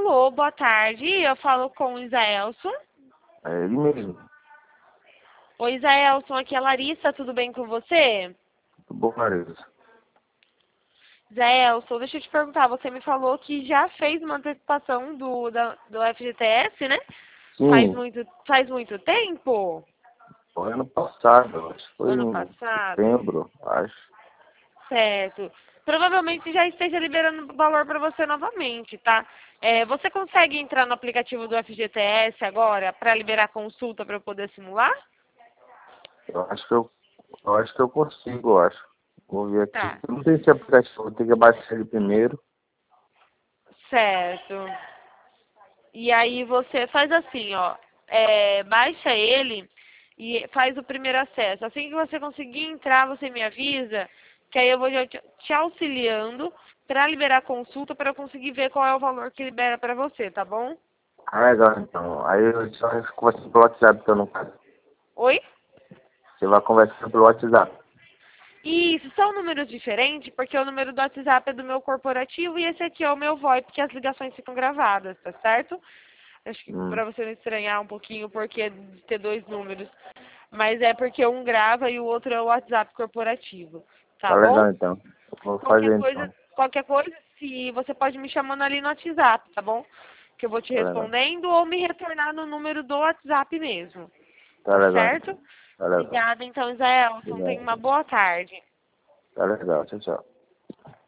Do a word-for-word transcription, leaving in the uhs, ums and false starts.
Alô, boa tarde. Eu falo com o Isaelson. É ele mesmo. Oi, Isaelson, aqui é a Larissa, tudo bem com você? Tudo bom, Larissa? Isaelson, deixa eu te perguntar, você me falou que já fez uma antecipação do, da, do F G T S, né? Faz Sim, muito, faz muito tempo? foi ano passado, acho que foi Ano em passado? setembro, acho. Certo. Provavelmente já esteja liberando valor para você novamente, tá? É, você consegue entrar no aplicativo do F G T S agora para liberar consulta para eu poder simular? Eu acho que eu, eu acho que eu consigo, eu acho. Vou ver aqui. Tá. Eu não sei se é aplicativo, vou ter que baixar ele primeiro. Certo. E aí você faz assim, ó, é, baixa ele e faz o primeiro acesso. Assim que você conseguir entrar, você me avisa, que aí eu vou já te te auxiliando para liberar a consulta para eu conseguir ver qual é o valor que libera para você, tá bom? Ah, legal, então. Aí eu só converso pelo WhatsApp, então, no caso. Oi? Você vai conversar pelo WhatsApp. Isso, são números diferentes, porque o número do WhatsApp é do meu corporativo e esse aqui é o meu VoIP, porque as ligações ficam gravadas, tá certo? Acho que Hum, pra você não estranhar um pouquinho o porquê de ter dois números. Mas é porque um grava e o outro é o WhatsApp corporativo, tá tá bom? legal, então. Eu vou Qualquer fazer, coisa, então. qualquer coisa, se você pode me chamando ali no WhatsApp, tá bom? Que eu vou te Tá legal. respondendo ou me retornar no número do WhatsApp mesmo, Tá tá legal, certo? então. Tá legal. Obrigada, então, Isaelson. Tenha Obrigado. uma boa tarde. Tá legal, tchau, tchau.